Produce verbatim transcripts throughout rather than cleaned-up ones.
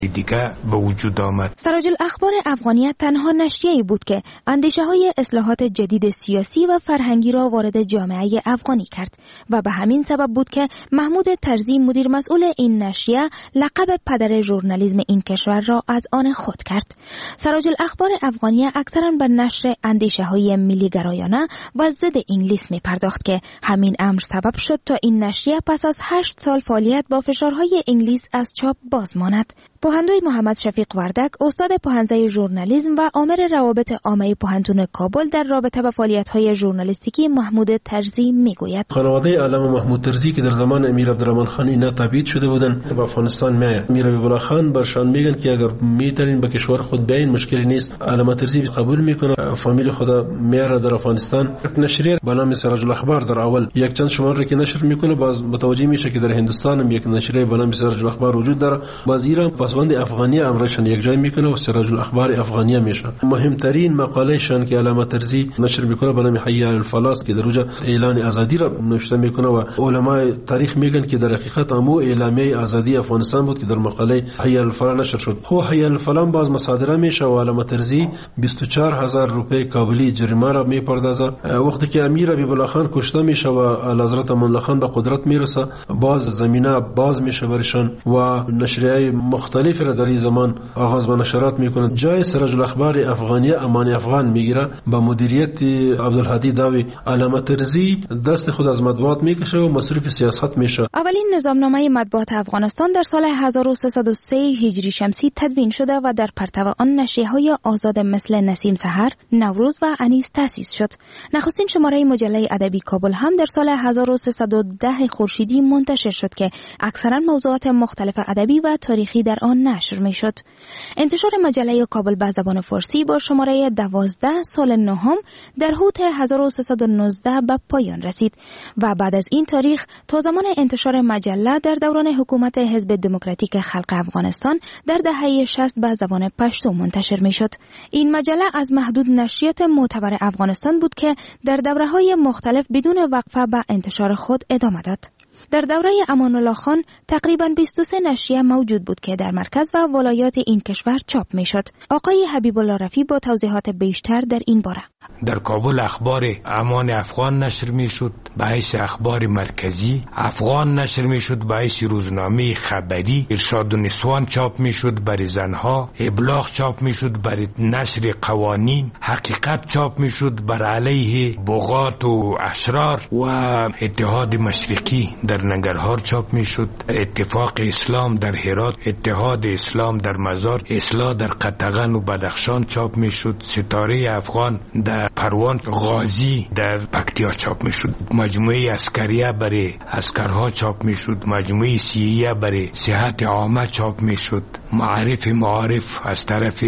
دیگه به وجود آمد. سراج الاخبار افغانیت تنها نشریه‌ای بود که اندیشه‌های اصلاحات جدید سیاسی و فرهنگی را وارد جامعه افغانی کرد و به همین سبب بود که محمود طرزی مدیر مسئول این نشریه لقب پدر ژورنالیسم این کشور را از آن خود کرد. سراج الاخبار افغانیت اکثرا به نشر اندیشه‌های ملی گرایانه و ضد انگلیس می‌پرداخت که همین امر سبب شد تا این نشریه پس از هشت سال فعالیت با فشارهای انگلیس از چاپ باز ماند. پوهندوی محمد شفیق وردک، استاد پوهنځی ژورنالیسم و آمر روابط عامه پوهنتون کابل در رابطه با فعالیت‌های ژورنالیستیکی محمود طرزی میگوید: خانواده علامه محمود طرزی که در زمان امیر عبدالرحمن خان اینا تبعید شده بودند به افغانستان میآید. امیر حبیب الله خان برشان میگن که اگر میتونین به کشور خود بیاین مشکلی نیست. علامه طرزی قبول میکنه، فامیل خود میاره در افغانستان. نشریه به نام سراج الاخبار در اول یک چند شماره که نشر میکنه، باز متوجه میشه که در هندوستان هم یک نشریه به نام سراج الاخبار وجود داره. باز ایران پسوند افغانی امرشان یک جای میکنه و سراج الاخبار افغانی میشه. مهمترین مقاله شان که علامه طرزی نشر میکنه به نام حی علی الفلاح که در اونجا اعلان آزادی را نوشته میکنه و علمای تاریخ میگن که در حقیقت امو اعلامیه آزادی افغانستان بود که در مقاله حی علی الفلاح نشر شد. خو حی علی الفلاح باز مصادره میشه و علامه طرزی بیست و چهار هزار روپیه کابلی جریمه را میپردازه. وقتی که امیر حبیب الله خان کشته میشه و اعلیحضرت امان الله خان به قدرت میرسه، باز زمینه باز میشه برشان و نشریه مختلف را در این زمان آغاز به نشرات میکنه. جای سراج الاخبار افغانی امان افغان میگیره با مدیریت عبدالهادی داوی. علامه طرزی دست خود از مطبوعات میکشه و مصرف سیاست میشه. اولین نظامنامه مطبوعات افغانستان در سال هزار و سیصد و سه هجری شمسی تدوین شده و در پرتو آن نشریه‌های آزاد مثل نسیم سحر، نوروز و انیس تأسیس شد. نخستین شماره مجله ادبی کابل هم در سال هزار و سیصد و ده خورشیدی منتشر شد که اکثرا موضوعات مختلف ادبی و تاریخی در آن نشر میشد. انتشار مجله کابل به زبان فارسی با شماره دوازده سال نهم در حوت هزار و سیصد و نوزده به پایان رسید و بعد از این تاریخ تا زمان انتشار مجله در دوران حکومت حزب دموکراتیک خلق افغانستان در دهه شصت به زبان پشتو منتشر میشد. این مجله از محدود نشریات معتبر افغانستان بود که در دوره‌های مختلف بدون وقفه به انتشار خود ادامه داد. در دوره امان الله خان تقریباً بیست و سه نشریه موجود بود که در مرکز و ولایات این کشور چاپ میشد. آقای حبیب الله رفیع با توضیحات بیشتر در این باره. در کابل اخبار امان افغان نشر میشد به حیث اخبار مرکزی، افغان نشر میشد به حیث روزنامه خبری، ارشاد النسوان چاپ میشد برای زنها، ابلاغ چاپ میشد برای نشر قوانین، حقیقت چاپ میشد بر علیه بغات و اشرار و اتحاد مشرقی در ننگرهار چاپ میشد، اتفاق اسلام در هرات، اتحاد اسلام در مزار، اصلاح در قطغن و بدخشان چاپ میشد، ستاره افغان در پروان، غازی در پکتیا چاپ میشد، مجموعه عسکریه برای عسکرها چاپ میشد، مجموعه سیئیه برای صحت عامه چاپ میشد، معارف معارف از طرف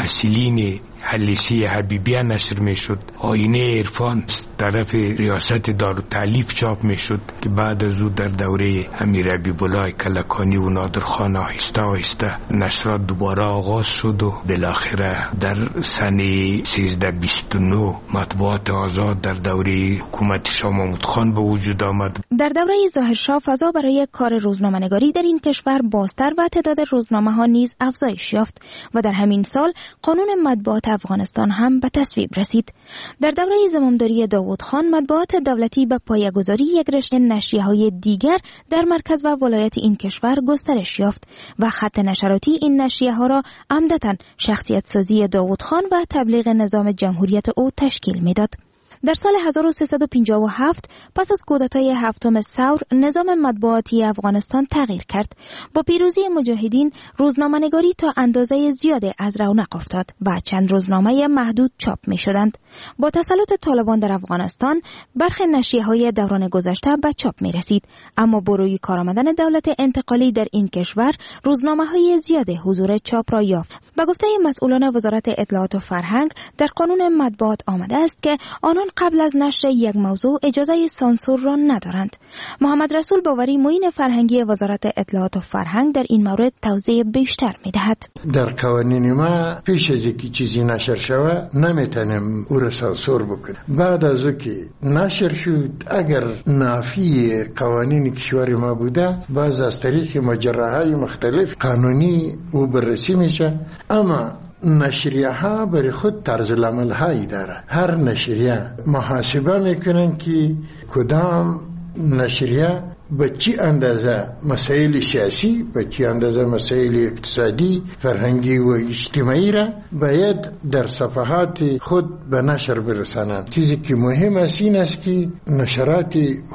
محصلین حلیسی حبیبیه نشر میشد، آینه عرفان از طرف ریاست دارالتألیف چاپ میشد که بعد از او در دوره امیر حبیب الله کلکانی و نادر خان آهسته آهسته نشرات دوباره آغاز شد و بالاخره در سنه سیزده بیست و نه مطبوعات آزاد در دوره حکومت شاه محمود خان به وجود آمد. در دوره ظاهرشاه فضا برای کار روزنامه‌نگاری در این کشور بازتر و تعداد روزنامه ها نیز افزایش یافت و در همین سال قانون مطبوعات افغانستان هم به تصویب رسید. در دوره زمامداری داوود خان مطبوعات دولتی به پایه‌گذاری یک رشته نشریه‌های دیگر در مرکز و ولایت این کشور گسترش یافت و خط نشراتی این نشریه‌ها را عمدتاً شخصیت سازی داوود خان و تبلیغ نظام جمهوریت او تشکیل میداد. در سال هزار و سیصد و پنجاه و هفت پس از کودتای هفتم ثور نظام مطبوعاتی افغانستان تغییر کرد. با پیروزی مجاهدین روزنامه‌نگاری تا اندازه زیادی از رونق افتاد و چند روزنامه محدود چاپ می شدند. با تسلط طالبان در افغانستان برخی نشریه‌های دوران گذشته به چاپ می رسید، اما با روی کار آمدن دولت انتقالی در این کشور روزنامه‌های زیادی حضور چاپ را یافت. به گفته مسئولان وزارت اطلاعات و فرهنگ در قانون مطبوعات آمده است که آنان قبل از نشر یک موضوع اجازه سانسور را ندارند. محمد رسول باوری معین فرهنگی وزارت اطلاعات و فرهنگ در این مورد توضیح بیشتر می‌دهد. در قوانین ما پیش از اینکه چیزی نشر شود نمیتونیم او را سانسور بکنیم. بعد از اینکه نشر شد اگر نافی قوانین کشور ما بوده باز از طریق مجراهای مختلف قانونی او بررسی میشه. اما نشریه ها برای خود طرز العمل هایی داره. هر نشریه محاسبه میکنن که کدام نشریه به چی اندازه مسائل سیاسی، به چی اندازه مسائل اقتصادی، فرهنگی و اجتماعی را باید در صفحات خود به نشر برسانند. چیزی که مهم است این است که نشرات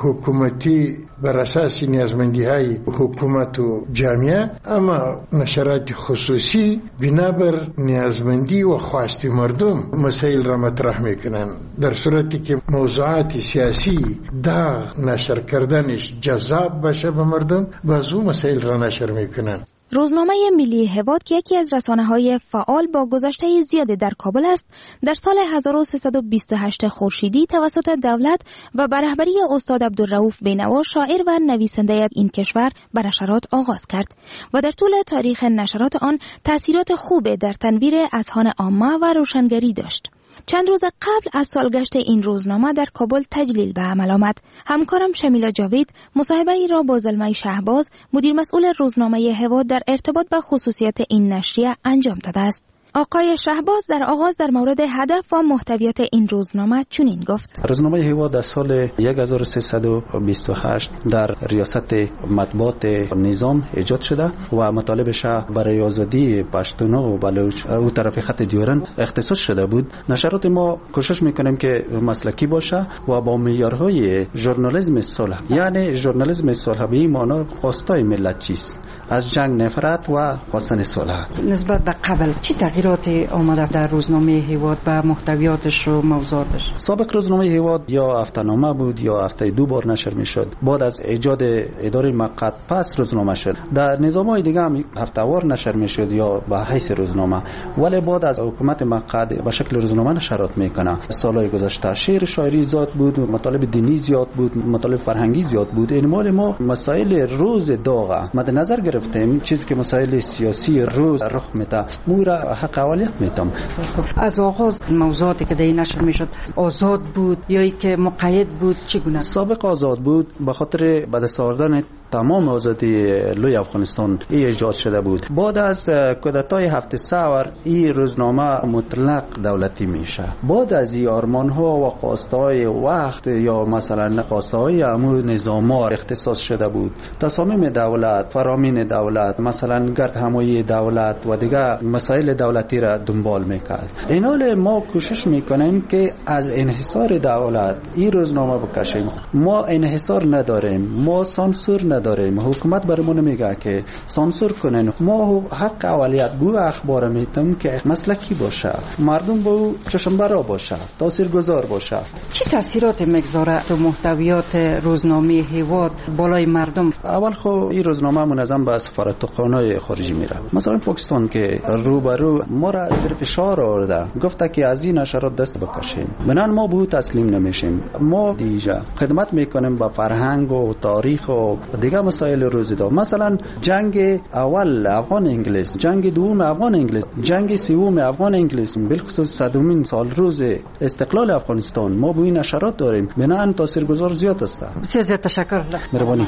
حکومتی بر اساس نیازمندی های حکومت و جامعه، اما نشرات خصوصی بنابر نیازمندی و خواست مردم مسائل را مطرح میکنند. در صورتی که موضوعات سیاسی داغ نشر کردنش جذاب باشه به مردم باز او مسائل را نشر میکنند. روزنامه ملی هواد که یکی از رسانه‌های فعال با گذشته زیادی در کابل است، در سال هزار و سیصد و بیست و هشت خورشیدی توسط دولت و به رهبری استاد عبدالرؤوف بینوا شاعر و نویسنده این کشور به نشرات آغاز کرد و در طول تاریخ نشرات آن تأثیرات خوب در تنویر اذهان عامه و روشنگری داشت. چند روز قبل از سالگشت این روزنامه در کابل تجلیل به عمل آمد. همکارم شمیلا جاوید مصاحبه ای را با زلمه شهباز مدیر مسئول روزنامه هواد در ارتباط با خصوصیات این نشریه انجام داده است. آقای شهباز در آغاز در مورد هدف و محتویات این روزنامه چنین گفت: روزنامه هواد در سال هزار و سیصد و بیست و هشت در ریاست مطبوعات نظام ایجاد شده و مطالبش برای آزادی پشتون و بلوچ او طرف خط دیورند اختصاص شده بود. نشرات ما کوشش میکنیم که مسلکی باشه و با معیارهای ژورنالیسم صلح، یعنی ژورنالیسم صلح به این معنی خواستای ملت چیست، از جنگ نفرت و خواستن صلح. نسبت به قبل چی تغییراتی آمده در روزنامه هواد به محتویاتش و موضوعاتش؟ سابق روزنامه هواد یا هفته‌نامه بود یا هفته دو بار نشر میشد. بعد از ایجاد اداره مقعد پس روزنامه شد. در نظام‌های دیگه هم هفته‌وار نشر میشد یا به حیث روزنامه، ولی بعد از حکومت مقعد به شکل روزنامه نشرات میکنه. سالهای گذشته شعر شاعری زیاد بود، مطالب دینی زیاد بود، مطالب فرهنگی زیاد بود. این مال ما مسائل روز داغ مد نظر گرفتیم، چیزی که مسائل سیاسی روز رخ میده مورا حق اولیت میتم. از آغاز موضوعاتی که در نشر میشد آزاد بود یا ای که مقید بود چگونه؟ سابق آزاد بود به خاطر به دست آوردن تمام آزادی لوی افغانستان ای ایجاد شده بود. بعد از کودتای هفت سور این روزنامه مطلق دولتی میشه. بعد از این آرمان ها و خواستهای وقت یا مثلا خواستهای امور نظاما اختصاص شده بود. تصامیم دولت، فرامین دولت، مثلا گرد همایی دولت و دیگه مسائل دولتی را دنبال میکرد. این حال ما کوشش میکنیم که از انحصار دولت این روزنامه بکشیم. ما انحصار نداریم، ما سانسور نداریم. حکومت برامون میگه که سانسور کنن. ما حق اولیت بو اخبار میتم که مسلکی باشه، مردم با چشم برا باشه، تاثیرگذار باشه. چه تاثیراتی میگذاره تو محتویات روزنامه هواد بالای مردم؟ اول خو این روزنامه منظم به سفارتخانه‌های خارجی میره. مثلا پاکستان که روبرو ما را زیر فشار آورده، گفته که از این نشرات دست بکشیم. بنان ما به تسلیم نمیشیم. ما دیجا خدمت میکنیم با فرهنگ و تاریخ و دیگه مسائل روزیدا. مثلا جنگ اول افغان انگلیس، جنگ دوم افغان انگلیس، جنگ سوم افغان انگلیس، بالخصوص صدومین سال روز استقلال افغانستان ما به این نشرات داریم. بنان تاثیرگذار زیاد است. بسیار زیاد تشکر. مهربانی.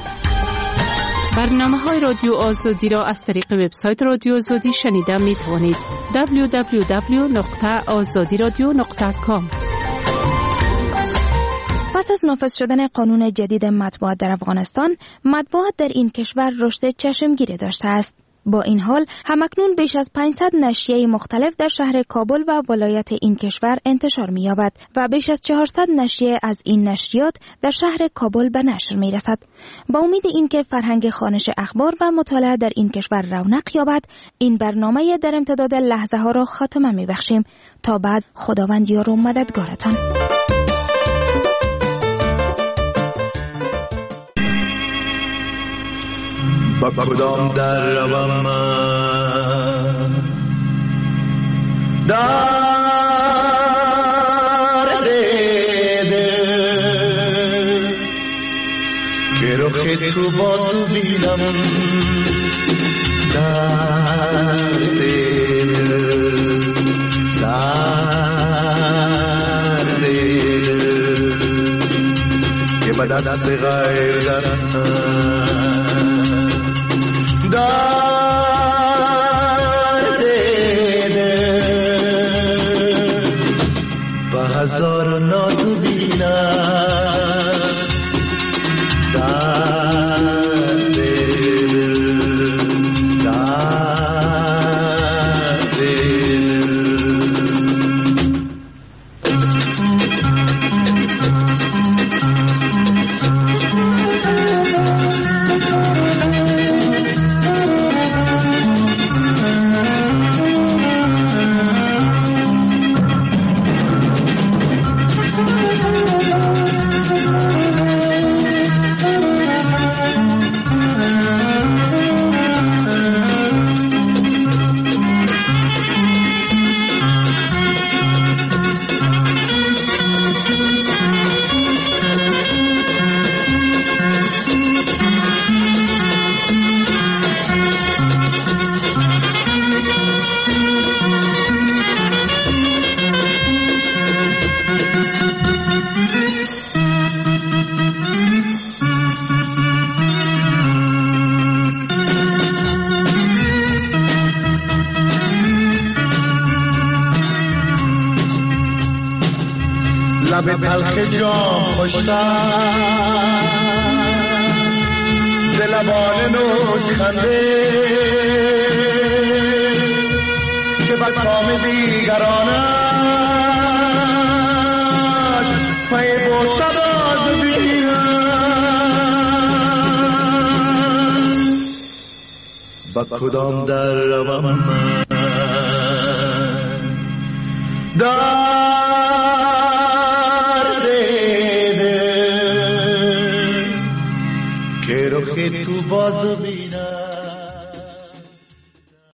برنامه های رادیو آزادی را از طریق وبسایت رادیو آزادی شنیده می توانید. دبلیو دبلیو دبلیو دات آزادی رادیو دات کام. پس از نافذ شدن قانون جدید مطبوعات در افغانستان، مطبوعات در این کشور رشد چشمگیری داشته است. با این حال همکنون بیش از پانصد نشریه مختلف در شهر کابل و ولایت این کشور انتشار می‌یابد و بیش از چهارصد نشریه از این نشریات در شهر کابل به نشر می‌رسد. با امید اینکه فرهنگ خوانش اخبار و مطالعه در این کشور رونق یابد، این برنامه در امتداد لحظه ها را خاتمه می‌بخشیم. تا بعد، خداوند یار و مددگارتان. با کدام در روم من درد دل که رخ تو بازو بینم درد دل درد دل که به دست غیر دستم درد دل به هزار نازو بینم درد دل درد دل لب تلخ جام خوشتر ز لبان نوش خنده که به کام دیگرانش پی بوسه باز بینم با کدام در روم من در